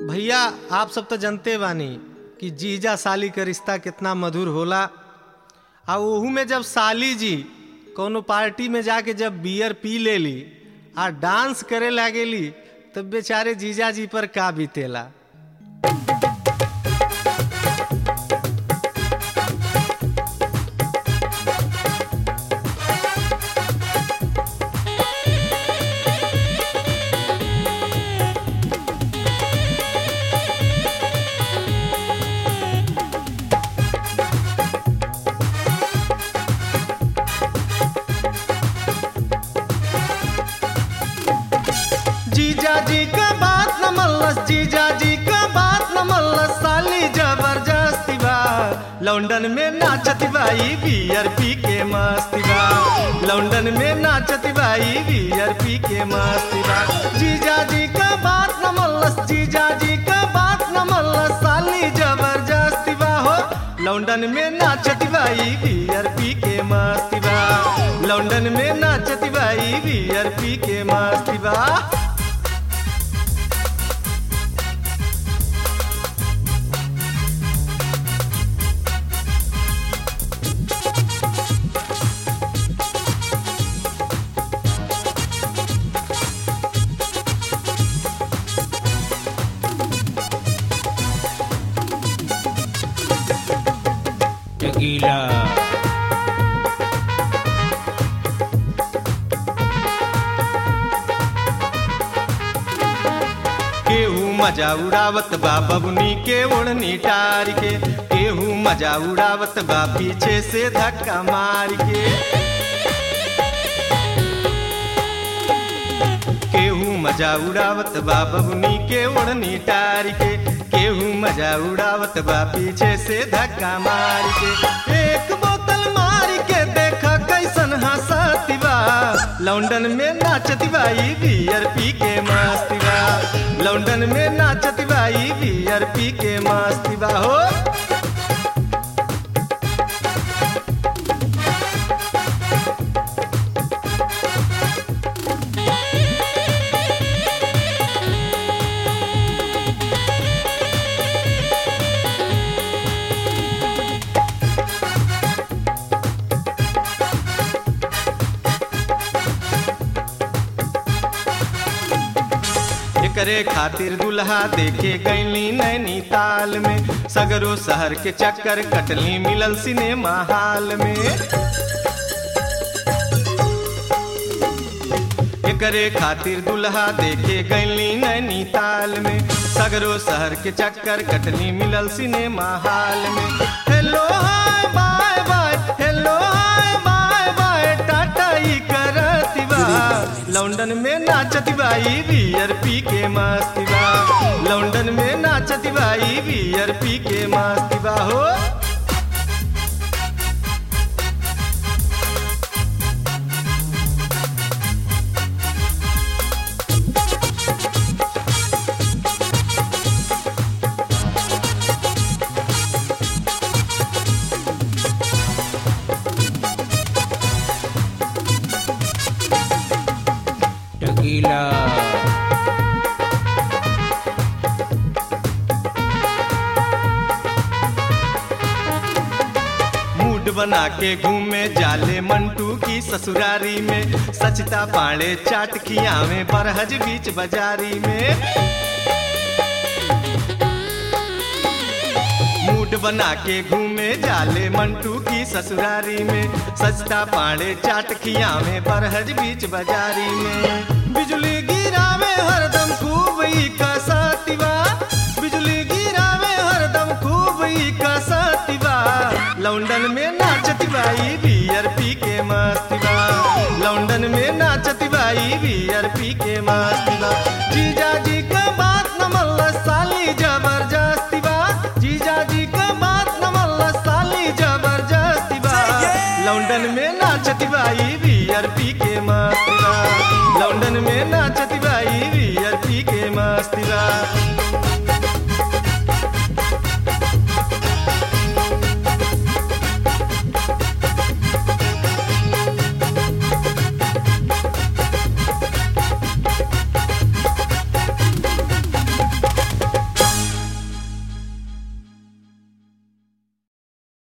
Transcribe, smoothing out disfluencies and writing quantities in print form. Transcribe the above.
भैया आप सब तो जानते बानी कि जीजा साली का रिश्ता कितना मधुर होला। आ ओहू में जब साली जी कोनो पार्टी में जाके जब बियर पी लेली आ डांस करे लागेली तब बेचारे जीजा जी पर का बीतेला। जीजा जी का बात न मल्लस, जीजा जी का बात न मल्लस, साली जबरदस्ती बा लंदन में नाचती बाई बियर पी के मस्ती बा, लंदन में नाचती बाई बियर पी के मस्ती बा। जीजा जी का बात न मल्लस, जीजा जी का बात न मल्लस, साली जबरदस्ती बा हो लंदन में नाचती बाई बियर पी के मस्ती बा, लंदन में नाचती बाई बियर पी के मस्ती बा। Tequila. केहू मजा उड़ावत बा बबुनी के ओढ़नी टार के, केहू मजा उड़ावत बा पीछे से धक्का मार के, केहू मजा उड़ावत बा बबुनी के ओढ़नी टार के, केहू मजा उड़ावत बा पीछे से धक्का मार के। एक बोतल मार के देखा कैसन हंसती बा लंदन में नाचती बाई बियर पी के मस्ती बा, लंदन में नाचती बाई बियर पी के मस्ती बा हो। करे खातिर दुल्हा देखे गईली नैनीताल में, सगरो शहर के चक्कर कटली मिलल सिनेमा हाल में। करे खातिर दुल्हा देखे गईली नैनीताल में, सगरो शहर के चक्कर कटली मिलल सिनेमा हाल में। Hello hi bye bye, hello hi bye bye, tata ही करती बा लंदन में नाचती बाई बियर पी के मस्ती बा, लंदन में नाचती बाई बियर पी के मस्ती बा हो। Tequila. मूड बना के घूमे जाले मंटू की ससुरारी में, सचता पाड़े चाट खियावे बरहज बीच बाजारी में। मूड बना के घूमे जाले मंटू की ससुरारी में, सचता पाड़े चाट खियावे बरहज बीच बाजारी में। बिजली गिरावे हरदम खूब ही कसती बा, बिजली गिरावे हरदम खूब ही कसती बा लंदन में नाचती बाई बियर पी के मस्ती बा, लंदन में नाचती बाई बियर पी के मस्ती बा। जीजा जी का बात न मल्लस, साली जबरदस्ती बा, जीजा जी का बात न मल्लस, साली जबरदस्ती बा लंदन में नाचती बाई बियर पी के मस्ती बा, लंदन में नाचती बाई